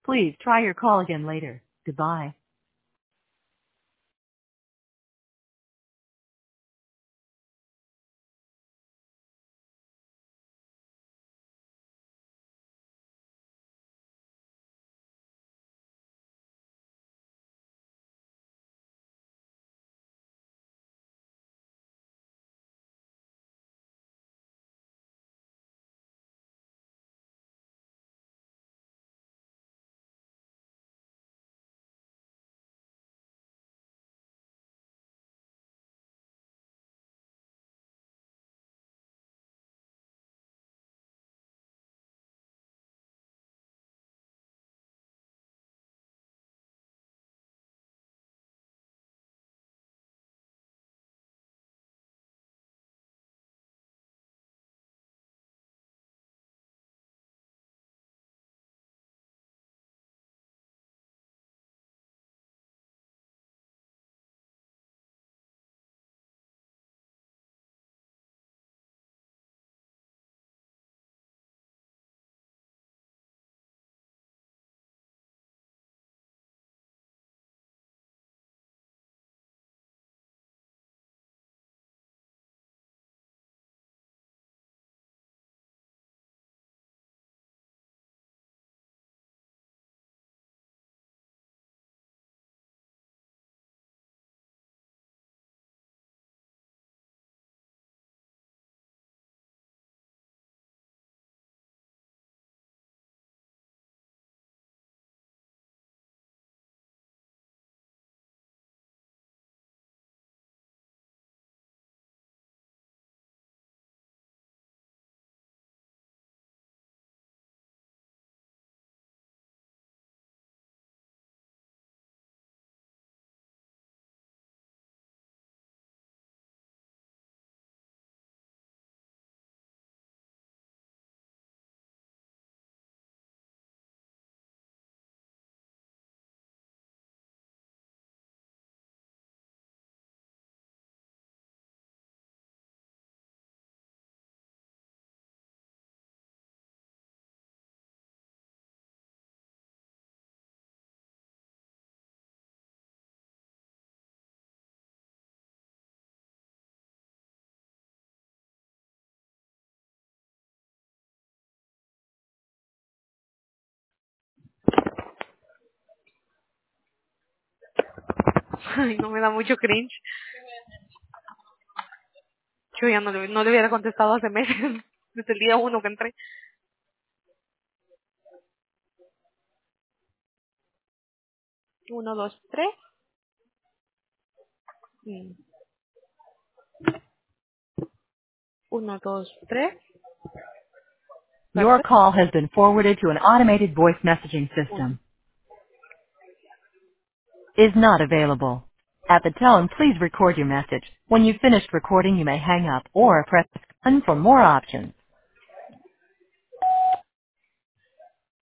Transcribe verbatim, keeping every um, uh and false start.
Please try your call again later. Goodbye. Ay, no me da mucho cringe. Yo ya no le, no le hubiera contestado hace meses, desde el día uno que entré. Uno, dos, tres. Mm. Uno, dos, tres. Your Perfect. call has been forwarded to an automated voice messaging Uno. system. Is not available. At the tone, please record your message. When you've finished recording, you may hang up or press one for more options.